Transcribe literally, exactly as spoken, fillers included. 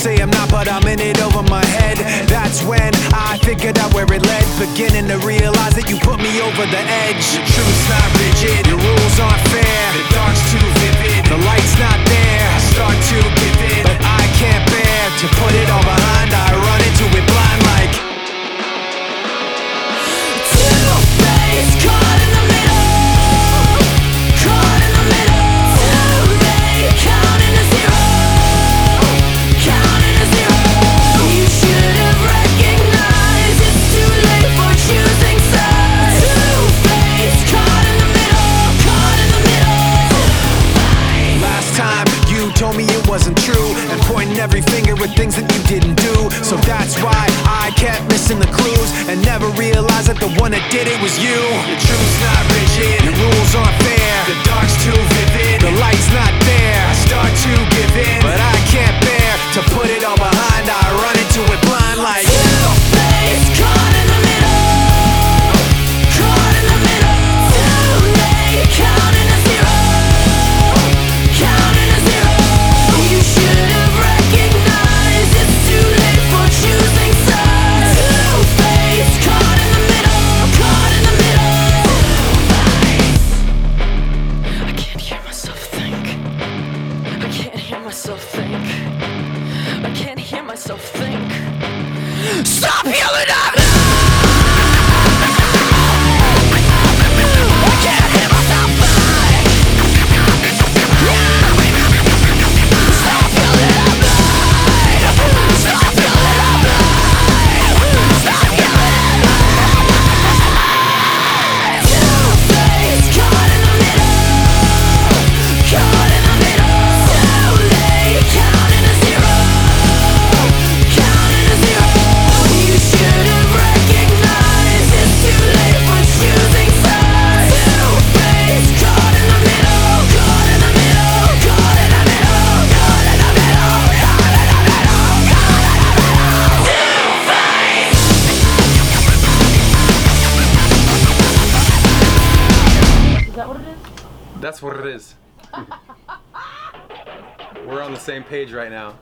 say I'm not, but I'm in it over my head. That's when I figured out where it led, beginning to realize that you put me over the edge. Your truth's not rigid, your rules aren't fair, the dark's too vivid, the light's not there. I start to give in, but I can't bear to put it all behind. I run into it blind like two-faced, caught in the middle, caught in the middle. Too late, counting to zero, counting to zero. You should have recognized it's too late for choosing sides. Two-faced, caught in the middle, caught in the middle. Last time you told me it wasn't true, and pointing every finger at things that you didn't do. So that's why I kept missing the clues, and never realized that the one that did it was you. Your truth's not rigid, your rules aren't fair, the dark's too vivid, the light's not there. I start to give in, but I can't bear to put it all behind. I run into it blind like two-faced, caught in the middle, caught in the middle. Too late, counting to zero, counting to zero. You should have recognized it's too late for choosing sides. Two-faced, caught in the middle, caught in the middle. I can't hear myself think. I can't hear myself think. I can't hear myself think. Stop yelling at me! I can't hear myself think. Stop yelling at me! Stop yelling at me! Stop yelling at me! Two-faced, caught in the middle, caught in the middle. Too late, counting to zero, counting to zero. You should have recognized it's too late for choosing sides. Two-faced, caught in the middle, caught in the middle, caught in the middle, caught in the middle, caught in the middle, caught in the middle. Two-faced. Is that what it is? That's what it is. We're on the same page right now.